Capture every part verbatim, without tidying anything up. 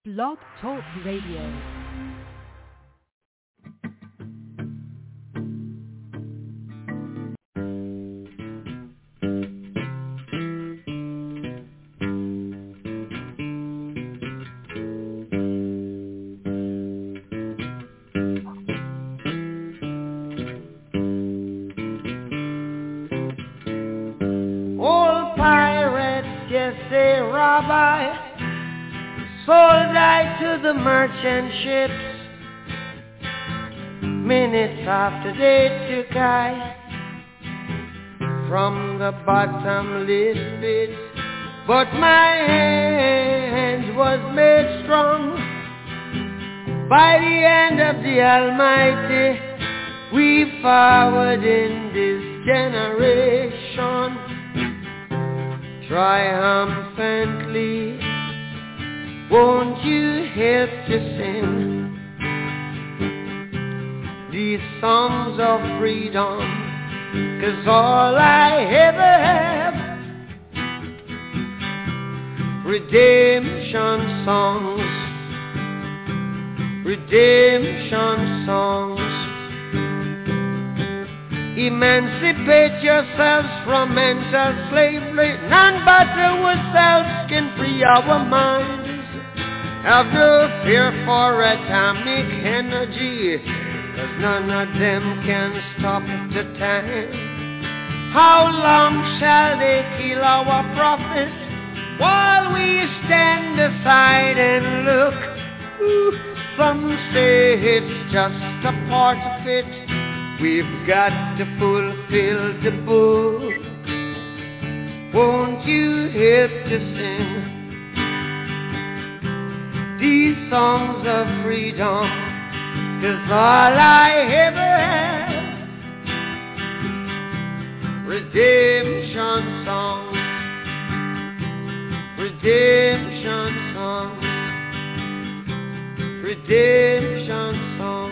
Blog Talk Radio. Sold I to the merchant ships. Minutes after they took I from the bottomless pit. But my hand was made strong by the hand of the Almighty. We forward in this generation triumphantly. Won't you help to sing these songs of freedom? 'Cause all I ever have, redemption songs, redemption songs. Emancipate yourselves from mental slavery. None but ourselves can free our minds. Have no fear for atomic energy, 'cause none of them can stop the time. How long shall they kill our prophets while we stand aside and look? Ooh, some say it's just a part of it. We've got to fulfill the book. Won't you help to sing these songs of freedom? 'Cause all I ever have, redemption songs, redemption songs, redemption songs.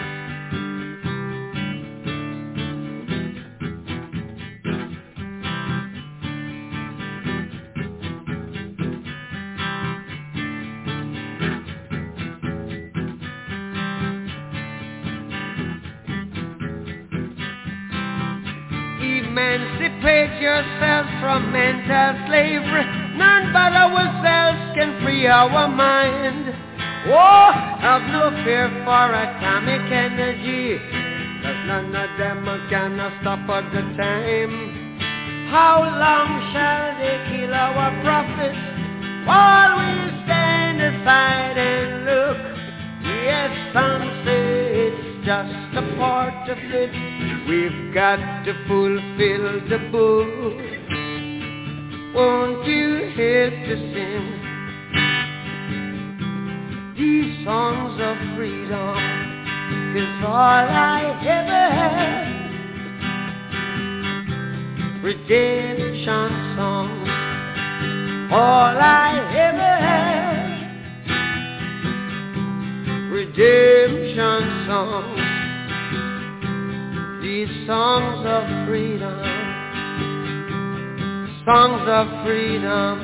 Emancipate yourselves from mental slavery. None but ourselves can free our mind. Oh, have no fear for atomic energy, 'cause none of them are gonna stop at the time. How long shall they kill our prophets while we stand aside and look? Yes, some say it's just a part of it. We've got to fulfill the book. Won't you help to sing these songs of freedom? 'Cause all I ever had, redemption songs. All I ever had, redemption songs. These songs of freedom, songs of freedom.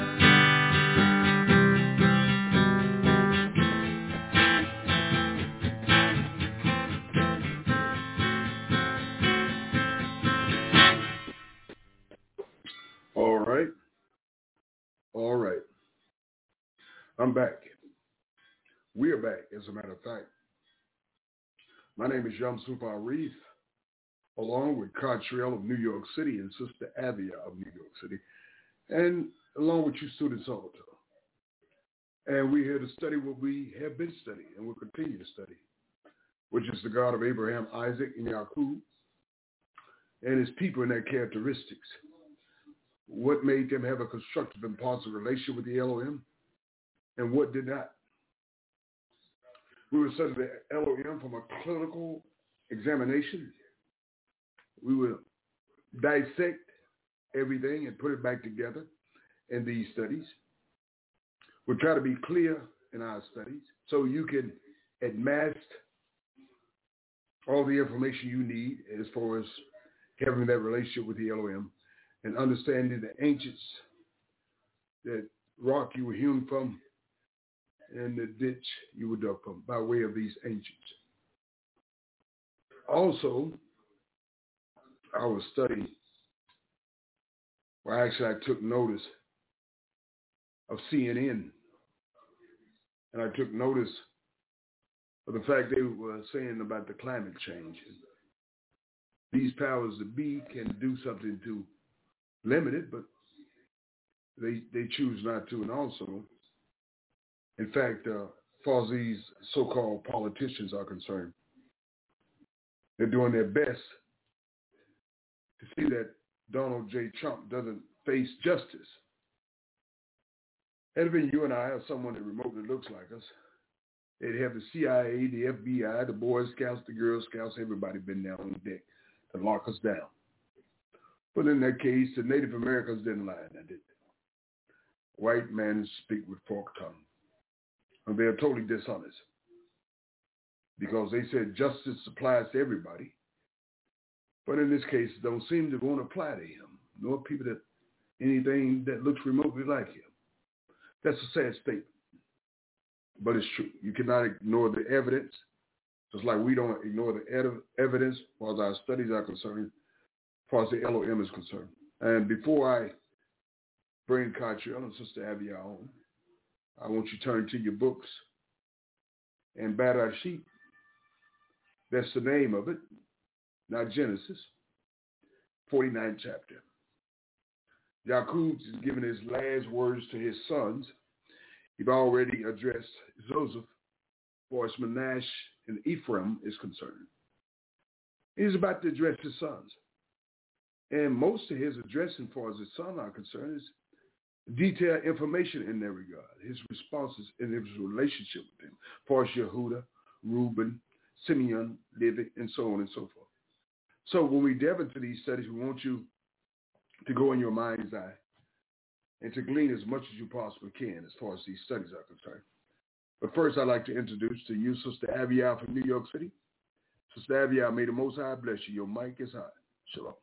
All right. All right. I'm back. We are back, as a matter of fact. My name is Yamsufa Arif, along with Cottrell of New York City and Sister Avia of New York City, and along with you students also. And we're here to study what we have been studying and will continue to study, which is the God of Abraham, Isaac, and Jacob, and his people and their characteristics. What made them have a constructive and positive relationship with the Elohim, and what did not. We will study the Elohim from a clinical examination. We will dissect everything and put it back together in these studies. We'll try to be clear in our studies so you can amass all the information you need as far as having that relationship with the Elohim and understanding the ancients, that rock you were hewn from, in the ditch you would duck from by way of these ancients. Also, I was studying, well, actually I took notice of C N N, and I took notice of the fact they were saying about the climate change. These powers that be can do something to limit it, but they they choose not to. And also, in fact, uh, as far as these so-called politicians are concerned, they're doing their best to see that Donald J. Trump doesn't face justice. Had it been you and I or someone that remotely looks like us, they'd have the C I A, the F B I, the Boy Scouts, the Girl Scouts, everybody been down on deck to lock us down. But in that case, the Native Americans didn't lie, did they? White men speak with forked tongue. And they're totally dishonest because they said justice applies to everybody. But in this case, it don't seem to want to apply to him, nor people that anything that looks remotely like him. That's a sad statement, but it's true. You cannot ignore the evidence, just like we don't ignore the ed- evidence as far as our studies are concerned, as far as the L O M is concerned. And before I bring Cottrell and Sister Avia on, I want you to turn to your books and Bereshit. That's the name of it, not Genesis, forty-ninth chapter. Jacob is giving his last words to his sons. He's already addressed Joseph, as far as Manasseh and Ephraim is concerned. He's about to address his sons. And most of his addressing, as far as his sons are concerned, is detailed information in that regard. His responses in his relationship with them, as far as Yehuda, Reuben, Simeon, Levi, and so on and so forth. So when we delve into these studies, we want you to go in your mind's eye and to glean as much as you possibly can as far as these studies are concerned. But first, I'd like to introduce to you Sister Avia from New York City. Sister Avia, may the Most High bless you. Your mic is hot. Shalom.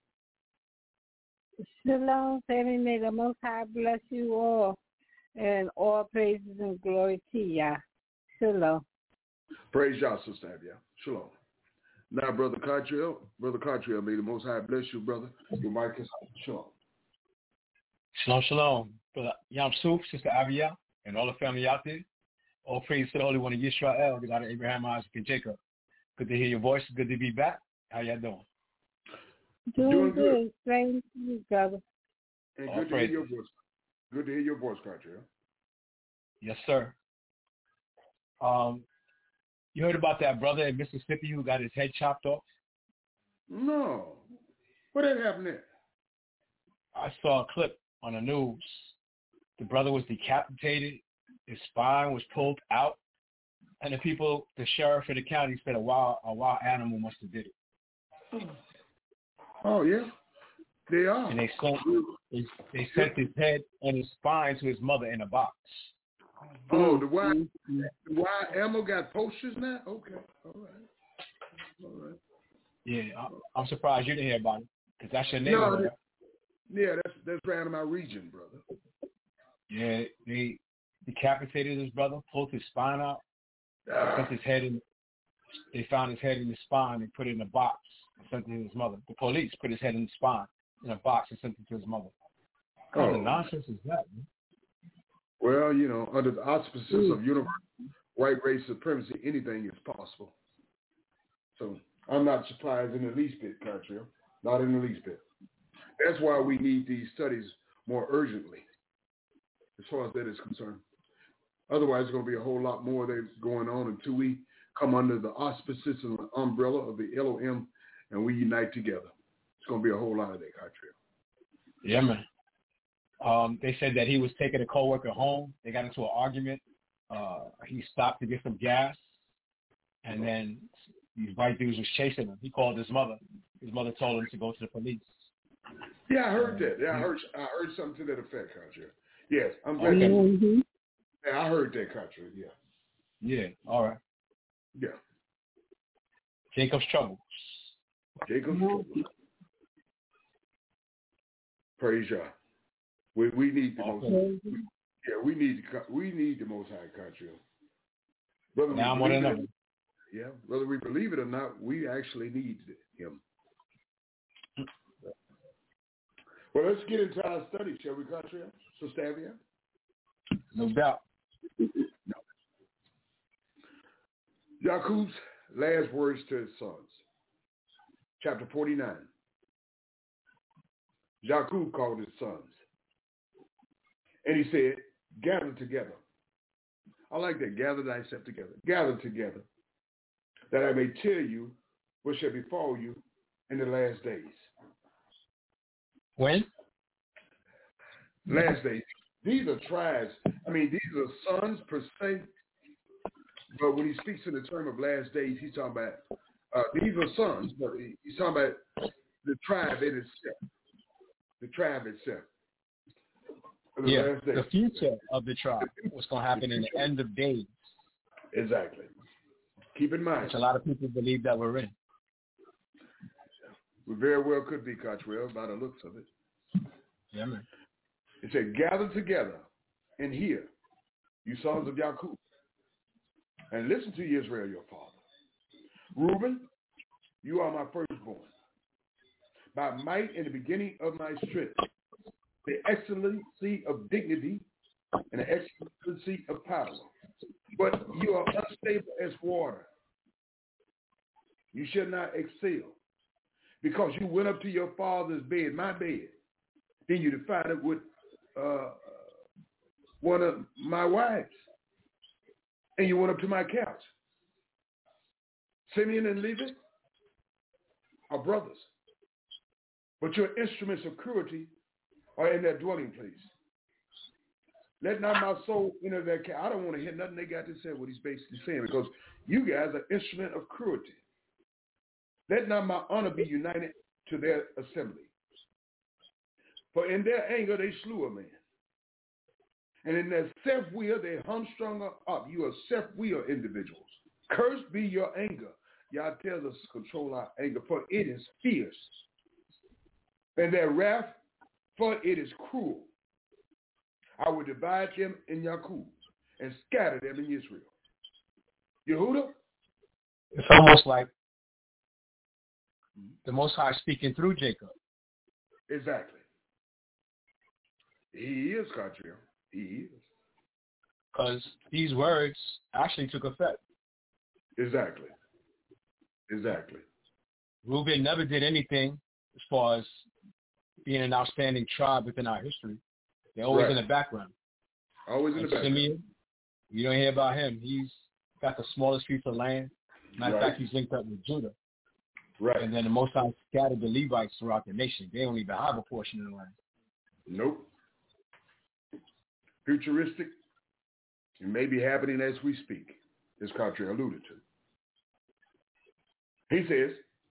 Shalom, family. May the Most High bless you all, and all praises and glory to Yah. Shalom. Praise Yah, Sister Avia. Shalom. Now, Brother Cottrell, Brother Cottrell, may the Most High bless you, brother. Your mic is hot. Shalom. Shalom, shalom. Brother Yam Suf, Sister Avia, and all the family out there. All praise to the Holy One of Yisrael, the God of Abraham, Isaac, and Jacob. Good to hear your voice. Good to be back. How y'all doing? Doing, doing good. good. Same to you, brother. And All good to praises. hear your voice. Good to hear your voice, Cottrell. Yes, sir. Um, you heard about that brother in Mississippi who got his head chopped off? No. What had happened there? I saw a clip on the news. The brother was decapitated. His spine was pulled out. And the people, the sheriff of the county said a wild, a wild animal must have did it. Oh, yeah. They are. And they sent, they, they sent his head and his spine to his mother in a box. Oh, the wild, the wild animal got posters now? Okay. All right. All right. Yeah, I, I'm surprised you didn't hear about it, because that's your neighbor. No, right? Yeah, that's that's right in my region, brother. Yeah, they decapitated his brother, pulled his spine out, Ah. sent his head in. They found his head in his spine and put it in a box and sent it to his mother. The police put his head in the spine in a box and sent it to his mother. What kind Oh. of nonsense is that, man? Well, you know, under the auspices of universal white race supremacy, anything is possible. So I'm not surprised in the least bit, Cottrell. Not in the least bit. That's why we need these studies more urgently, as far as that is concerned. Otherwise, there's going to be a whole lot more that's going on until we come under the auspices and the umbrella of the L O M and we unite together. It's going to be a whole lot of that, Cottrell. Yeah, man. Um, they said that he was taking a coworker home. They got into an argument. Uh, he stopped to get some gas, and then these white dudes was chasing him. He called his mother. His mother told him to go to the police. Yeah, I heard that. Yeah, I heard I heard something to that effect, Cottrell. Yes, I'm glad. Okay. Mm-hmm. Yeah, I heard that, Cottrell. Yeah. Yeah, all right. Yeah. Jacob's trouble. Jacob's trouble. Praise God. We we need the most. Mm-hmm. Yeah, we need we need the Most High country. Whether now I'm we one believe of them. it, yeah, whether we believe it or not, we actually need him. Well, let's get into our study, shall we, country? Sister Avia? No doubt. No. Jacob's last words to his sons. Chapter forty-nine. Jacob called his sons. And he said, gather together. I like that. Gather thyself together. Gather together, that I may tell you what shall befall you in the last days. When? Last days. These are tribes. I mean, these are sons per se. But when he speaks in the term of last days, he's talking about, uh, these are sons, but he's talking about the tribe in itself. The tribe itself. The yeah, the future of the tribe. What's going to happen in the end of days. Exactly. Keep in mind. Which a lot of people believe that we're in. We very well could be, Cottrell, by the looks of it. Yeah, man. It said, gather together and hear, you sons of Jacob, and listen to Israel, your father. Reuben, you are my firstborn. By might in the beginning of my strength, the excellency of dignity and the excellency of power. But you are unstable as water. You shall not excel, because you went up to your father's bed, my bed. Then you defied it with uh, one of my wives. And you went up to my couch. Simeon and Levi are brothers. But your instruments of cruelty are in their dwelling place. Let not my soul enter their couch. I don't want to hear nothing they got to say, what he's basically saying, because you guys are instrument of cruelty. Let not my honor be united to their assembly. For in their anger they slew a man. And in their self-will they humstrung up. You are self-will individuals. Cursed be your anger. Y'all tells us to control our anger, for it is fierce. And their wrath, for it is cruel. I will divide them in Jacob and scatter them in Israel. Yehuda? It's almost like the Most High speaking through Jacob. Exactly. He is, Cottrell. He is. Because these words actually took effect. Exactly. Exactly. Reuben never did anything as far as being an outstanding tribe within our history. They're always right. in the background. Always in and the background. Simeon, you don't hear about him. He's got the smallest piece of land. Matter of right. fact, he's linked up with Judah. Right. And then the Most High scattered the Levites throughout the nation. They don't even have a portion of the land. Nope. Futuristic. It may be happening as we speak, as Cartier alluded to. He says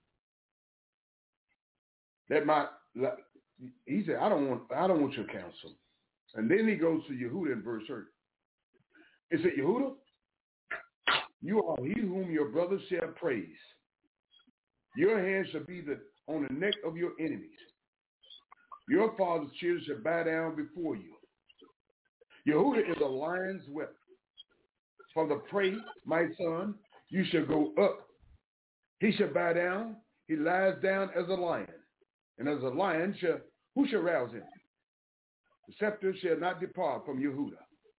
that my he said, I don't want I don't want your counsel. And then he goes to Yehuda in verse thirty. He said, Yehuda, you are he whom your brothers shall praise. Your hand shall be the on the neck of your enemies. Your father's children shall bow down before you. Yehuda is a lion's weapon. From the prey, my son, you shall go up. He shall bow down. He lies down as a lion. And as a lion, shall, who shall rouse him? The scepter shall not depart from Yehuda,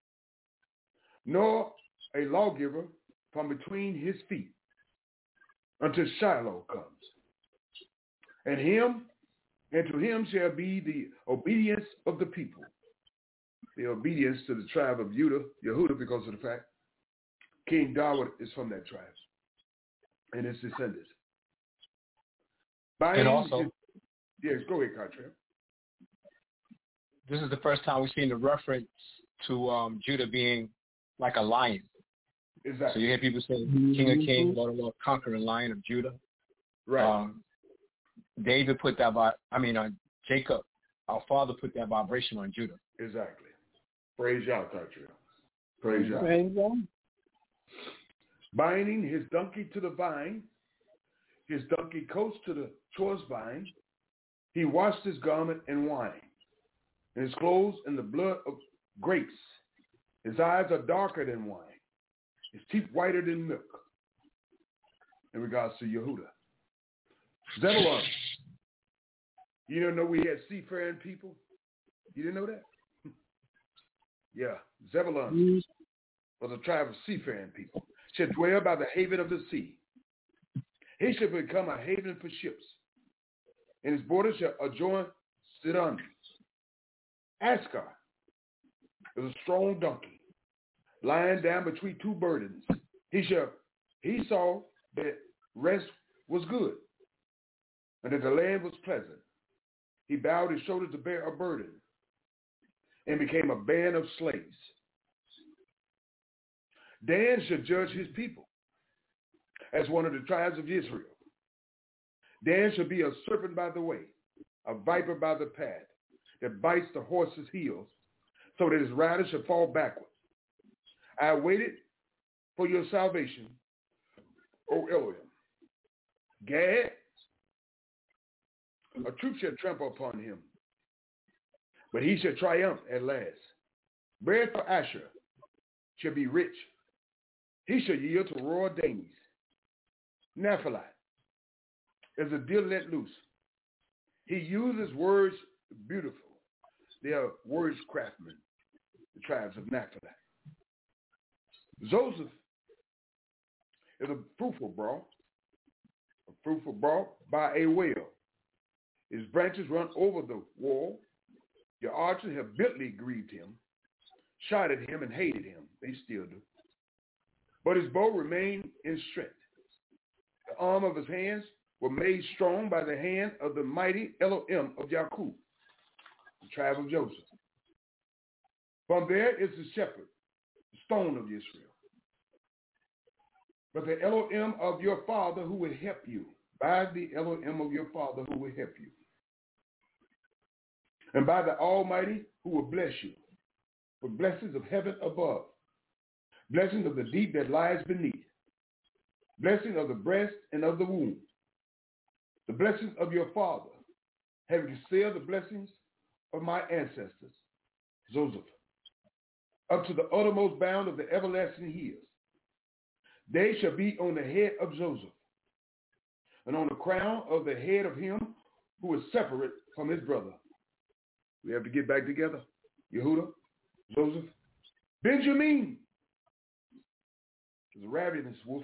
nor a lawgiver from between his feet, until Shiloh comes. And him, and to him shall be the obedience of the people. The obedience to the tribe of Judah, Yehuda, because of the fact King David is from that tribe and his descendants. By and him, also, his, yes, go ahead, Contra. This is the first time we've seen the reference to um, Judah being like a lion. Exactly. So you hear people say, King of Kings, Lord of Lords, conquering Lion of Judah. Right. Um, David put that, vi- I mean, uh, Jacob, our father put that vibration on Judah. Exactly. Praise Yah, Contra. Praise Yah. Praise Yah. Binding his donkey to the vine, his donkey coats to the choice vine, he washed his garment in wine, and his clothes in the blood of grapes. His eyes are darker than wine. His teeth whiter than milk. In regards to Yehuda. Zebulun. You didn't know we had seafaring people? You didn't know that? Yeah. Zebulun was a tribe of seafaring people. Should dwell by the haven of the sea. He should become a haven for ships. And his borders shall adjoin Sidon. Askar is a strong donkey, lying down between two burdens. He shall, he saw that rest was good, and that the land was pleasant. He bowed his shoulders to bear a burden, and became a band of slaves. Dan should judge his people as one of the tribes of Israel. Dan shall be a serpent by the way, a viper by the path, that bites the horse's heels, so that his rider shall fall backwards. I waited for your salvation, O Elohim. Gad, a troop shall trample upon him, but he shall triumph at last. Bread for Asher shall be rich. He shall yield to royal dainties. Naphtali is a deer let loose. He uses words beautiful. They are words craftsmen, the tribes of Naphtali. Joseph is a fruitful broth, a fruitful broth by a well. His branches run over the wall. Your archers have bitterly grieved him, shot at him, and hated him. They still do. But his bow remained in strength. The arm of his hands were made strong by the hand of the mighty Elohim of Jacob, the tribe of Joseph. From there is the shepherd, the stone of Israel. But the Elohim of your father who will help you, by the Elohim of your father who will help you, and by the Almighty who will bless you, with blessings of heaven above, blessings of the deep that lies beneath, blessing of the breast and of the womb, the blessings of your father, having concealed the blessings of my ancestors, Joseph, up to the uttermost bound of the everlasting hills. They shall be on the head of Joseph, and on the crown of the head of him who is separate from his brother. We have to get back together. Yehuda, Joseph, Benjamin is a ravenous wolf.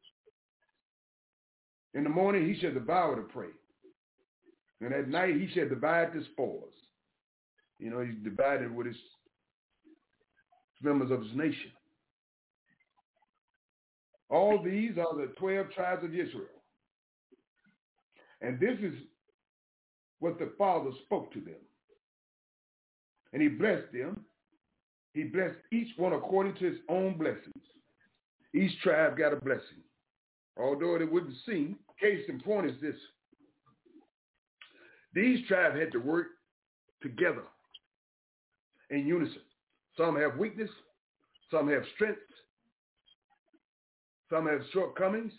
In the morning he shall devour the prey, and at night he shall divide the spoils. You know, he's divided with his members of his nation. All these are the twelve tribes of Israel. And this is what the Father spoke to them. And he blessed them. He blessed each one according to his own blessings. Each tribe got a blessing. Although it wouldn't seem, case in point is this. These tribes had to work together in unison. Some have weakness. Some have strength. Some have shortcomings.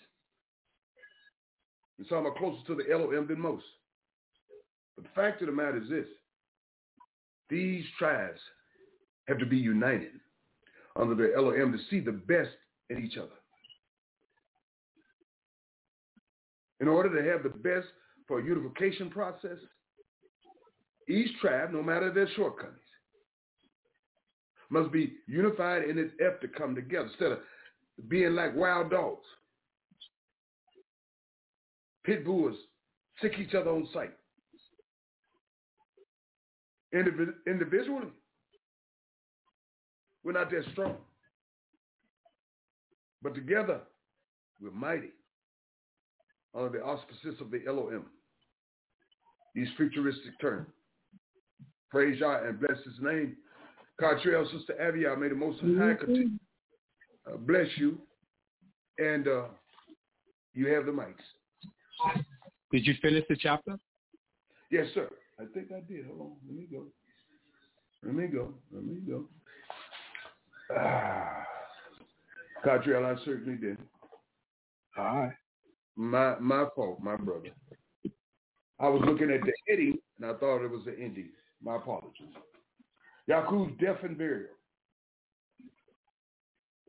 And some are closer to the Elohim than most. But the fact of the matter is this. These tribes have to be united under the Elohim to see the best in each other. In order to have the best for a unification process, each tribe, no matter their shortcomings, must be unified in its effort to come together instead of being like wild dogs. Pit bulls sick each other on sight. Indiv- individually, we're not that strong. But together, we're mighty under the auspices of the Elohim. These futuristic terms. Praise Yah and bless his name. Cartrell, Sister Avia, may the Most High continue. Uh, bless you. And uh, you have the mics. Did you finish the chapter? Yes, sir. I think I did. Hold on. Let me go. Let me go. Let me go. Ah. Cartrell, I certainly did. All right. My my fault, my brother. I was looking at the heading, and I thought it was the ending. My apologies. Yaakov's death and burial.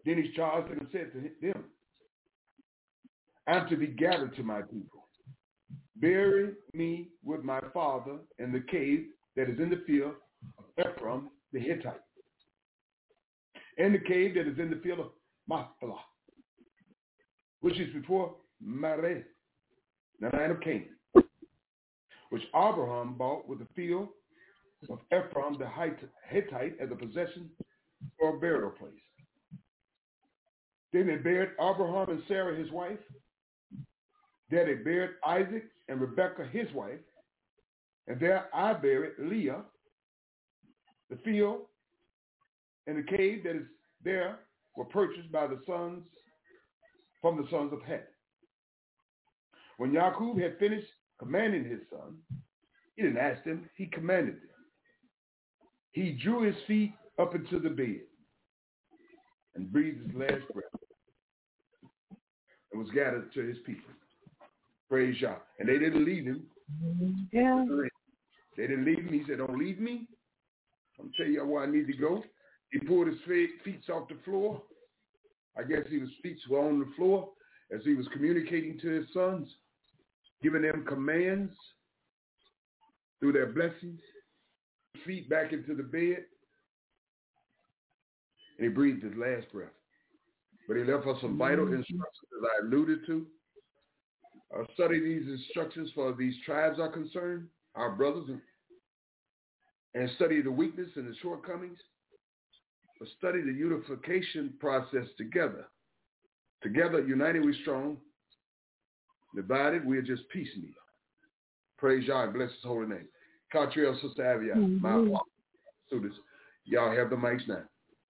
Then he charged them and said to them, I'm to be gathered to my people. Bury me with my father in the cave that is in the field of Ephraim the Hittite, in the cave that is in the field of Machpelah, which is before Mareh, the land of Canaan, which Abraham bought with the field of Ephraim the Hittite as a possession for a burial place. Then they buried Abraham and Sarah his wife. There they buried Isaac and Rebekah his wife. And there I buried Leah. The field and the cave that is there were purchased by the sons from the sons of Het. When Jacob had finished commanding his son, he didn't ask them, he commanded them. He drew his feet up into the bed and breathed his last breath and was gathered to his people. Praise Yah. And they didn't leave him. Yeah. They didn't leave him. He said, don't leave me. I'm going to tell you where I need to go. He pulled his feet off the floor. I guess his feet were on the floor as he was communicating to his sons, giving them commands through their blessings. Feet back into the bed. And he breathed his last breath. But he left us some vital instructions, as I alluded to. Uh, study these instructions for these tribes are concerned, our brothers, and, and study the weakness and the shortcomings. But study the unification process together. Together, united, we strong. Divided, we are just piecemeal. Praise Yah and bless his holy name. Cartrell, Sister Avia, mm-hmm. my apologies, students. Y'all have the mics now.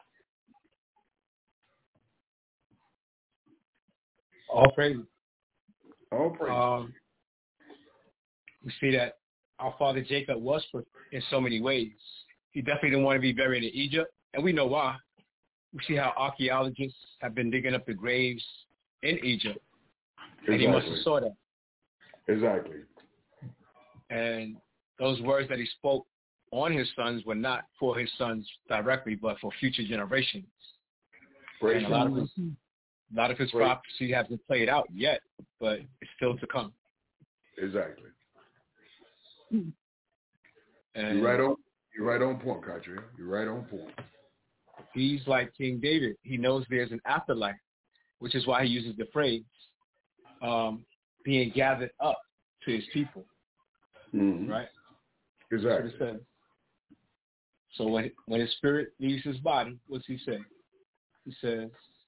All praise. All praise. Um, we see that our father Jacob was put in so many ways. He definitely didn't want to be buried in Egypt, and we know why. We see how archaeologists have been digging up the graves in Egypt, exactly. And he must have saw that. Exactly. And those words that he spoke on his sons were not for his sons directly, but for future generations. Praise and a lot of his, a lot of his Praise. prophecy hasn't played out yet, but it's still to come. Exactly. And you're right on. You're right on point, Cartrell. You're right on point. He's like King David. He knows there's an afterlife, which is why he uses the phrase um, "being gathered up to his people." Mm-hmm. Right. Exactly. That's what it says. So when when his spirit leaves his body, what's he say? He says,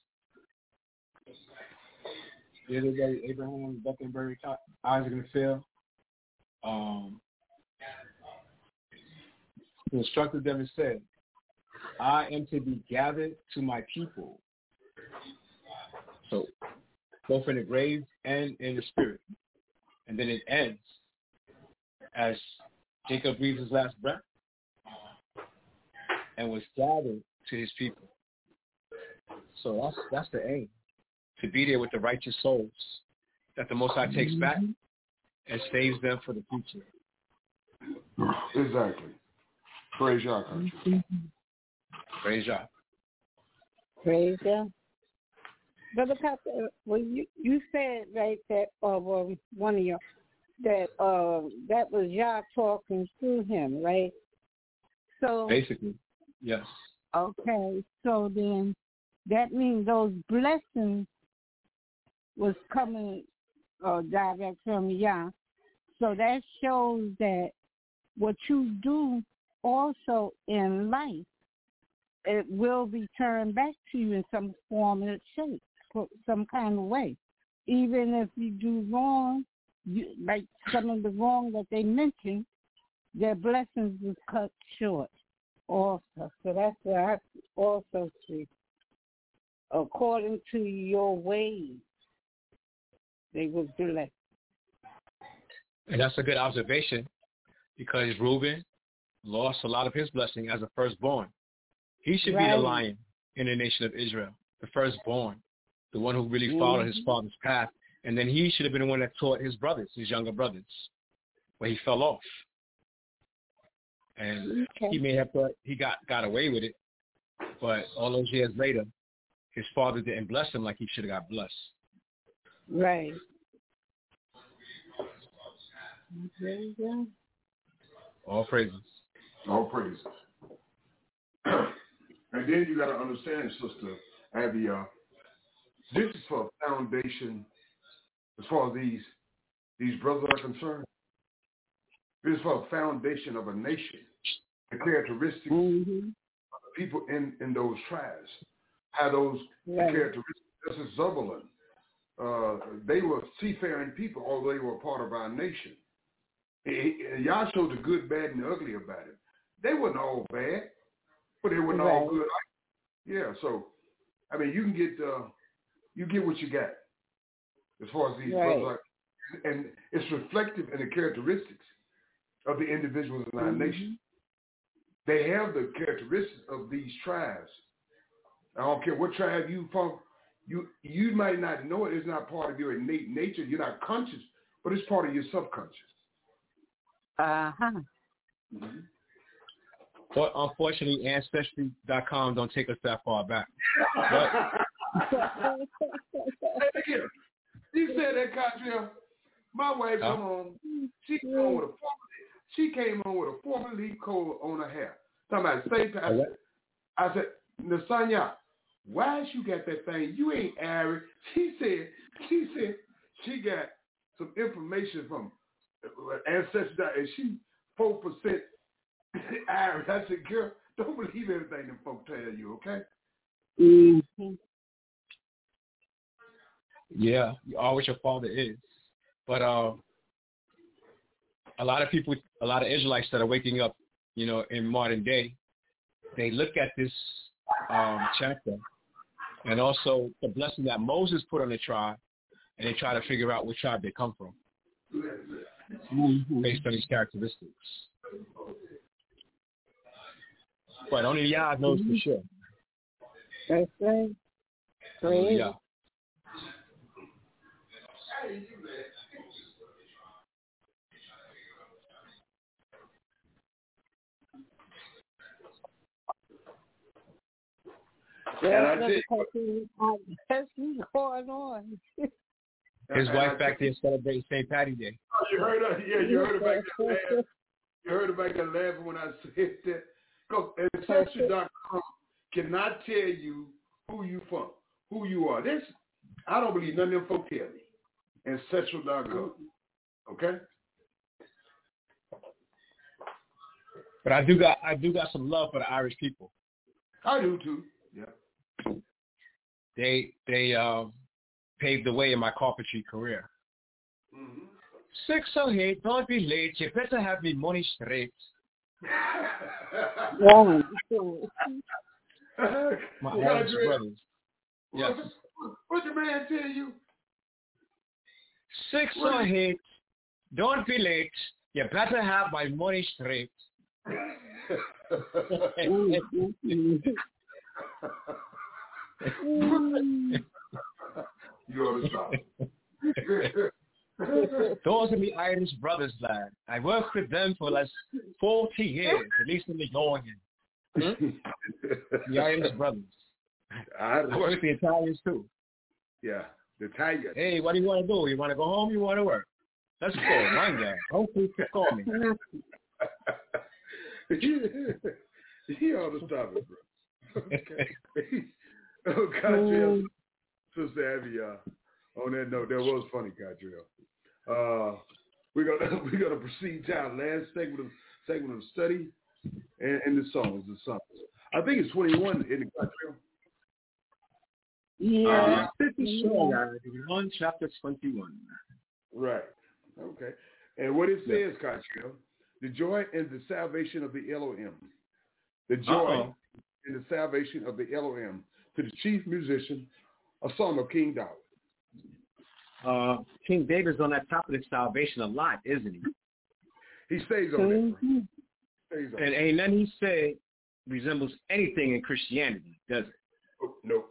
"The other day, Abraham, Rebekah, and buried Isaac in the field." Um, he instructed them and said, "I am to be gathered to my people." So both in the grave and in the spirit, and then it ends as Jacob breathed his last breath and was gathered to his people. So that's that's the aim, to be there with the righteous souls that the Most High takes back and saves them for the future. Exactly. Praise Yah, country. Praise Yah. Praise Yah. Brother Pastor, well, you, you said right that, uh, well, one of your, that uh, that was Yah talking to him, right? So basically, yes. Okay, so then that means those blessings was coming uh, direct from Yah. So that shows that what you do also in life, it will be turned back to you in some form or shape, some kind of way. Even if you do wrong, you, like some of the wrong that they mentioned, their blessings was cut short also. So that's what I also see. According to your ways, they was blessed. And that's a good observation, because Reuben lost a lot of his blessing as a firstborn. He should right. be the lion in the nation of Israel, the firstborn, the one who really followed mm-hmm. his father's path. And then he should have been the one that taught his brothers, his younger brothers, where he fell off. And okay. he may have thought he got, got away with it, but all those years later, his father didn't bless him like he should have got blessed. Right. Okay, yeah. All praises. All praises. And then you got to understand, Sister Abby, uh, this is for a foundation as far as these these brothers are concerned. This is for a foundation of a nation. The characteristics mm-hmm. of the people in, in those tribes, how those right. characteristics. This is Zebulun. Uh, they were seafaring people, although they were part of our nation. And y'all showed the good, bad, and the ugly about it. They wasn't all bad, but they weren't right. all good. Yeah, so I mean, you can get uh, you get what you got as far as these right. brothers are, and it's reflective in the characteristics of the individuals in our mm-hmm. nation. They have the characteristics of these tribes. I don't care what tribe you from. You you might not know it. It's not part of your innate nature. You're not conscious, but it's part of your subconscious. Uh huh. Mm-hmm. But unfortunately, Ancestry dot com don't take us that far back. But, you said that, Catriel. My wife huh? come on. She came on with a former, she came on with a former leaf coat on her hair. Talking about the same time. I said, Nasanya, why you got that thing? You ain't Arab. She said, she said she got some information from Ancestry, and she four percent Irish. I said, girl, don't believe everything them folks tell you, okay? Mm-hmm. Yeah, you are what your father is. But uh, a lot of people, a lot of Israelites that are waking up, you know, in modern day, they look at this um, chapter and also the blessing that Moses put on the tribe, and they try to figure out what tribe they come from based on these characteristics. But only Yah knows for sure. That's right. Only Yah. And I did. That's going on. His wife back there celebrating Saint Patty's Day. Oh, you heard her? Yeah, you heard about that laugh. You heard about that laugh when I said that. Because Ancestry dot com cannot tell you who you from, who you are. This, I don't believe none of them folk tell me. Ancestry dot com. Okay? But I do got I do got some love for the Irish people. I do too. Yeah. They they uh, paved the way in my carpentry career. Mm-hmm. Six or eight, don't be late. You better have me money straight. Yeah. My Irish brothers. Yes. What your man tell you? Six what? or eight, don't be late. You better have my money straight. You ought to stop. Those are the Irish brothers, lad. I worked with them for like forty years, at least in the Georgian. Hmm? The Irish brothers. I work with the Italians too. Yeah, the Italians. Hey, what do you want to do? You want to go home? You want to work? Let's go. Mind that. Don't please call me. He ought to stop it, bro. Okay. Oh, Catriel, Sister Abby, uh, on that note, that was funny, Catriel. Uh, we're gonna we're gonna proceed to our last segment of segment of study and, and the songs, the songs. I think it's twenty-one in the Catriel. Yeah, on chapter twenty-one. Right. Okay. And what it says, yeah. Catriel, the joy and the salvation of the Elohim, the joy Uh-oh. and the salvation of the Elohim, to the chief musician, a song of King David. Uh, King David's on that top of the salvation a lot, isn't he? He stays on mm-hmm. that. Stays on and ain't nothing he said resembles anything in Christianity, does it? Oh, no.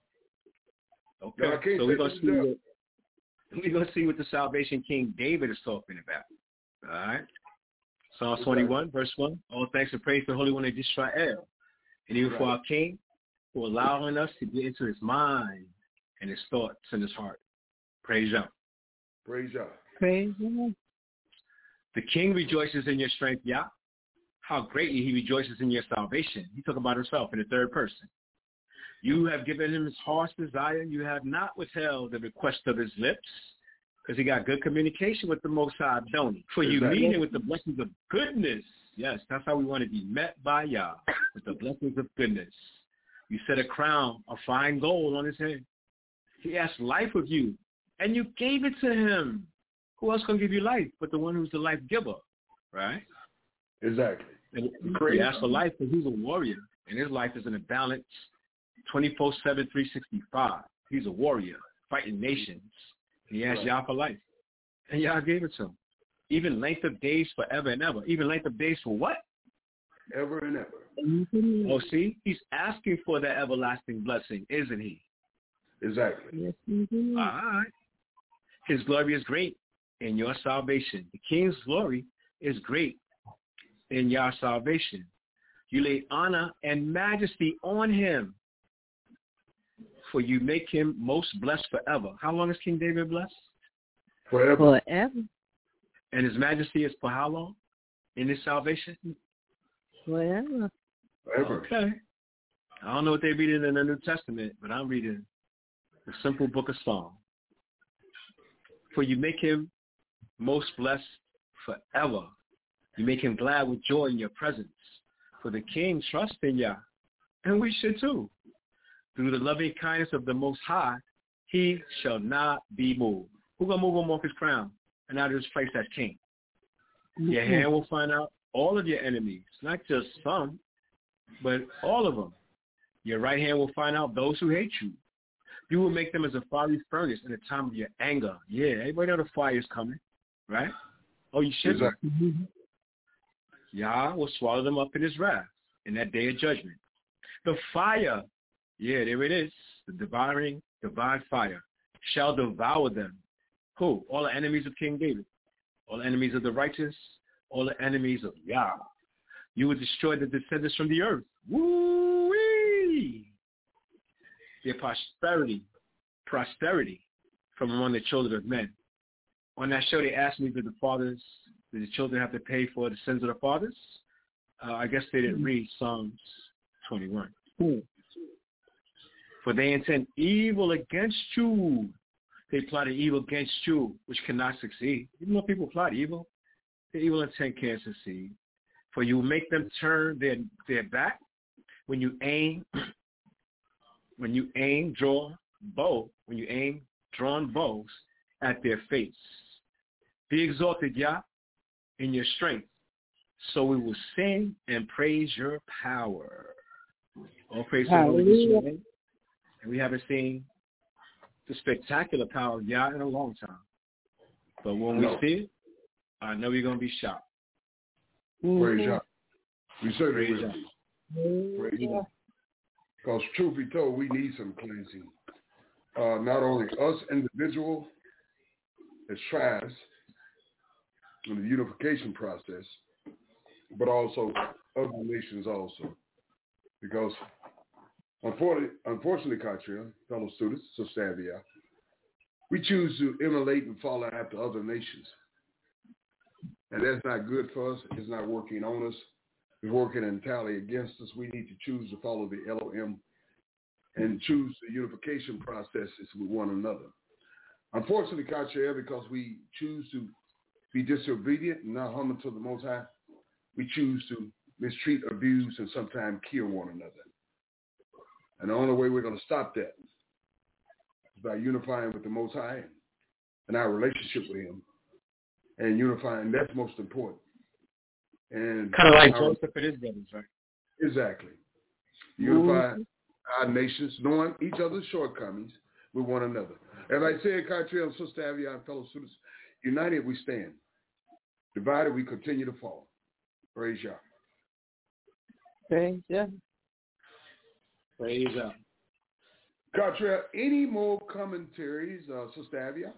Okay, no, so we're gonna see what, we're gonna see what the salvation King David is talking about. All right. Psalm twenty-one, verse one. All thanks and praise to the Holy One of Israel, and even right. for our King, for allowing us to get into his mind and his thoughts and his heart. Praise Yah. Praise Yah. Praise Yah. The king rejoices in your strength, Yah. How greatly he rejoices in your salvation. He talk about himself in the third person. You have given him his heart's desire. You have not withheld the request of his lips, because he got good communication with the Most High, don't he? For you Exactly. meet him with the blessings of goodness. Yes, that's how we want to be met by Yah, with the blessings of goodness. You set a crown of fine gold on his head. He asked life of you, and you gave it to him. Who else can give you life but the one who's the life giver, right? Exactly. And Great. he asked for life because he's a warrior, and his life is in a balance twenty-four seven, three sixty-five. He's a warrior, fighting nations. He asked Right. Yah for life, and Yah gave it to him. Even length of days forever and ever. Even length of days for what? Ever and ever. Oh, see? He's asking for that everlasting blessing, isn't he? Exactly. Yes, indeed. All right. His glory is great in your salvation. The king's glory is great in your salvation. You lay honor and majesty on him, for you make him most blessed forever. How long is King David blessed? Forever. Forever. And his majesty is for how long in his salvation? Forever. Forever. Okay. I don't know what they're reading in the New Testament, but I'm reading the simple book of Psalms. For you make him most blessed forever. You make him glad with joy in your presence. For the king trusts in Yah, and we should too. Through the loving kindness of the Most High, he shall not be moved. Who gonna move him off his crown and out of his place as king? Mm-hmm. Your hand will find out all of your enemies, not just some, but all of them. Your right hand will find out those who hate you. You will make them as a fiery furnace in the time of your anger. Yeah, everybody know the fire is coming, right? Oh, you should. Exactly. Mm-hmm. Yah will swallow them up in his wrath in that day of judgment. The fire, yeah, there it is, the devouring, divine fire, shall devour them. Who? All the enemies of King David, all the enemies of the righteous, all the enemies of Yah. You will destroy the descendants from the earth. Woo-wee! Their prosperity, prosperity from among the children of men. On that show, they asked me, did the fathers, did the children have to pay for the sins of the fathers? Uh, I guess they didn't read Psalms twenty-one. Mm. For they intend evil against you. They plotted evil against you, which cannot succeed. Even though people plot evil, the evil intent can't succeed. For you will make them turn their, their back when you aim, when you aim, draw bow, when you aim drawn bows at their face. Be exalted, Yah, in your strength, so we will sing and praise your power. All praise to the Lord. And we haven't seen the spectacular power of Yah in a long time. But when we see it, I know we're going to be shocked. Praise Yah. We certainly Praise will. Praise Yah. Because truth be told, we need some cleansing. Uh, not only us individual as tribes in the unification process, but also other nations also. Because unfortunately, unfortunately, Katria, fellow students, Sostavia, we choose to emulate and follow after other nations. And that's not good for us. It's not working on us. It's working entirely against us. We need to choose to follow the Elohim and choose the unification processes with one another. Unfortunately, Katria, because we choose to be disobedient and not humble to the Most High, we choose to mistreat, abuse, and sometimes kill one another. And the only way we're going to stop that is by unifying with the Most High and our relationship with Him, and unifying. That's most important. And kind of like our, Joseph and his brothers, right? Exactly. Unify mm-hmm. our nations, knowing each other's shortcomings with one another. As I said, Katria and Sister Avia and fellow students, united we stand. Divided we continue to fall. Praise Yah. Praise Yah. Praise Yah. Katria, any more commentaries, uh, Sister Avia?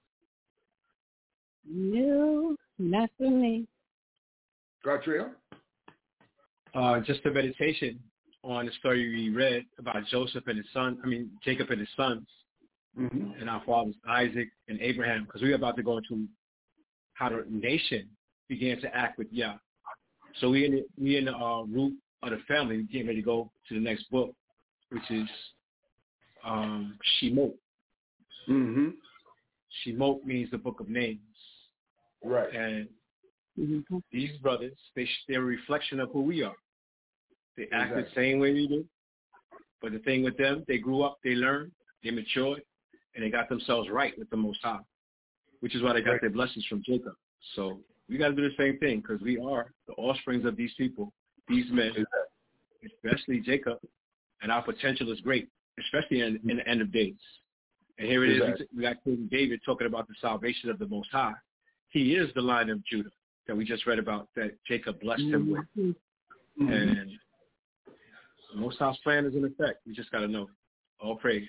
No, not for me. Katria? Uh, just a meditation on the story we read about Joseph and his son, I mean, Jacob and his sons, mm-hmm. and our fathers, Isaac and Abraham, because we're about to go into how the nation began to act with Yah. So we in the, we in the uh, root of the family, getting ready to go to the next book, which is um, Shemot. Mm-hmm. Shemot means the book of names. Right. And mm-hmm. these brothers, they, they're a reflection of who we are. They act exactly. the same way we do. But the thing with them, they grew up, they learned, they matured, and they got themselves right with the Most High, which is why they got right. their blessings from Jacob. So we got to do the same thing because we are the offsprings of these people, these men, exactly. especially Jacob, and our potential is great, especially in, in the end of days. And here it exactly. is, we got King David talking about the salvation of the Most High. He is the line of Judah that we just read about that Jacob blessed him with. Mm-hmm. And the Most High's plan is in effect. We just got to know. All praise.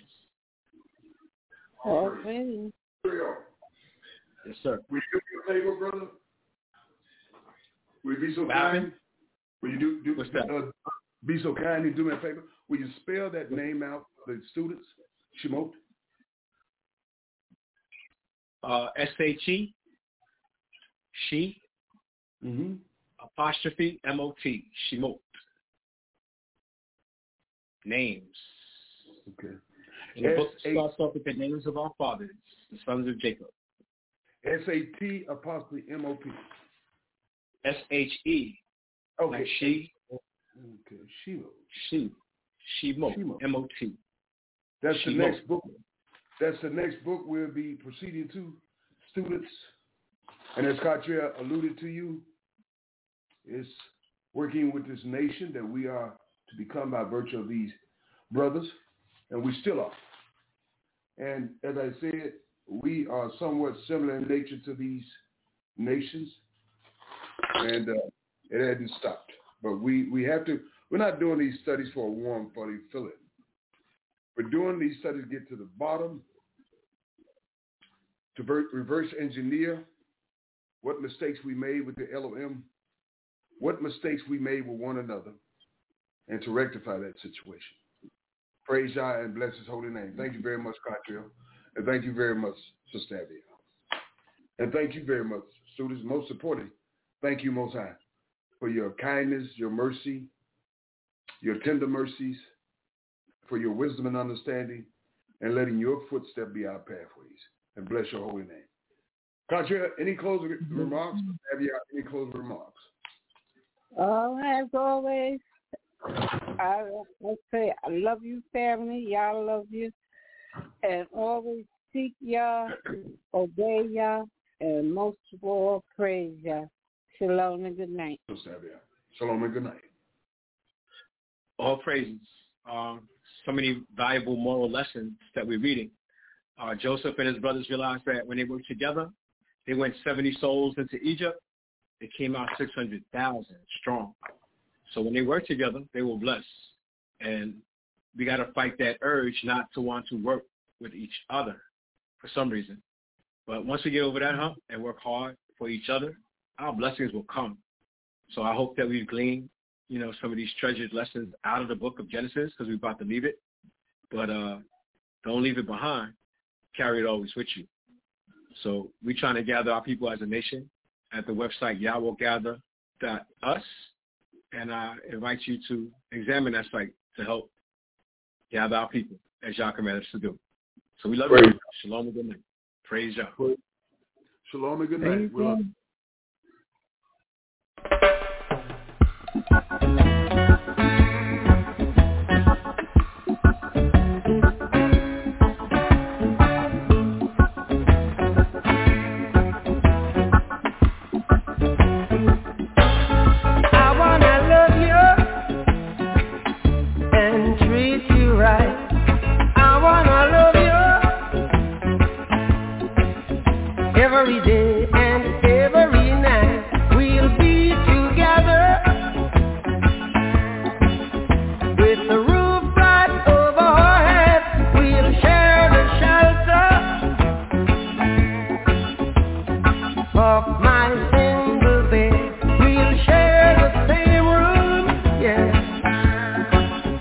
All praise. Yes, sir. Will you do me a favor, brother? Will you be so kind? Will you do, do What's that? Uh, be so kind and do me a favor? Will you spell that name out for the students? Shemot? Uh, S H E, she, mm-hmm. apostrophe M O T, Shemot. Names. Okay. And the book starts off with the names of our fathers, the sons of Jacob. S A T apostrophe M O P. S H E. Okay. Like she. Okay. Shemot. She. Shemot. M O T. That's Shemot. the next book. That's the next book we'll be proceeding to, students. And as Katria alluded to you, is working with this nation that we are to become by virtue of these brothers, and we still are. And as I said, we are somewhat similar in nature to these nations, and uh, it hadn't stopped. But we, we have to, we're not doing these studies for a warm, fuzzy feeling. We're doing these studies to get to the bottom, to reverse engineer what mistakes we made with the L O M, what mistakes we made with one another, and to rectify that situation. Praise Yah and bless his holy name. Thank you very much, Katril. And thank you very much, Sister Abigail. And thank you very much, students. Most importantly, thank you, Most High, for your kindness, your mercy, your tender mercies, for your wisdom and understanding, and letting your footstep be our pathways. And bless your holy name. Katril, any closing mm-hmm. remarks? Abigail, any closing remarks? Oh, as always, I, I say I love you, family. Y'all love you. And always seek Yah, obey Yah, and most of all, praise Yah. Shalom and good night. Shalom and good night. All praises. Um, so many valuable moral lessons that we're reading. Uh, Joseph and his brothers realized that when they worked together, they went seventy souls into Egypt. They came out six hundred thousand strong. So when they worked together, they were blessed. And we got to fight that urge not to want to work with each other for some reason. But once we get over that hump and work hard for each other, our blessings will come. So I hope that we've gleaned, you know, some of these treasured lessons out of the book of Genesis because we're about to leave it. But uh, don't leave it behind. Carry it always with you. So we're trying to gather our people as a nation at the website yahweh gather dot us. And I invite you to examine that site to help gather our people as Yah commanded us to do. So we love Praise. you. Shalom and good night. Praise Yah. Shalom and good night. We love you. Every day and every night we'll be together with the roof right over our heads. We'll share the shelter of my single bed. We'll share the same room, yeah.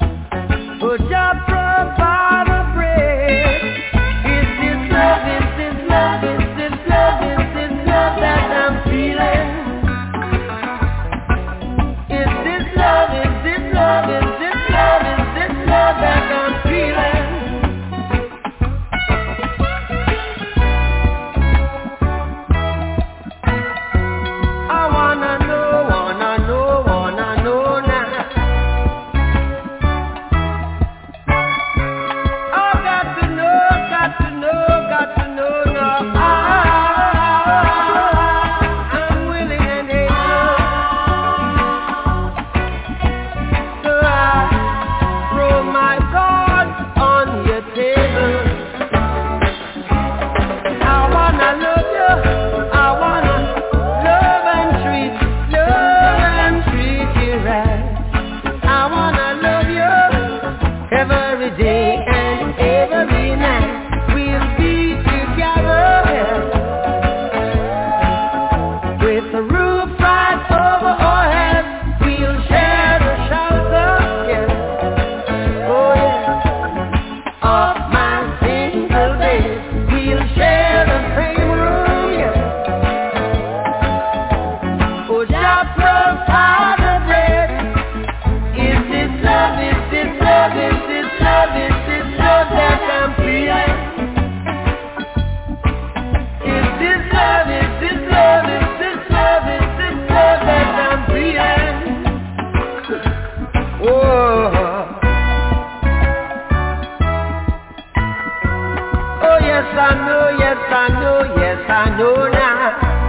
yes I know, yes I know, yes I know now.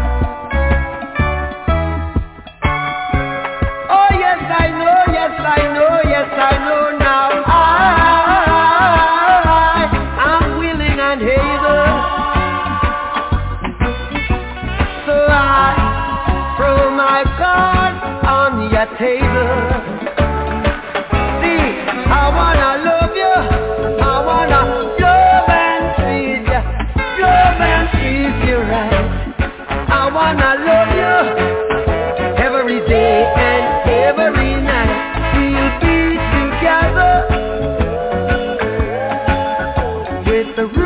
Oh yes I know, yes I know, yes I know now. I, I'm willing and able. So I throw my cards on your table. See, I wanna love you, I wanna love and treat you, love and treat you right. I wanna love you every day and every night. We'll be together with the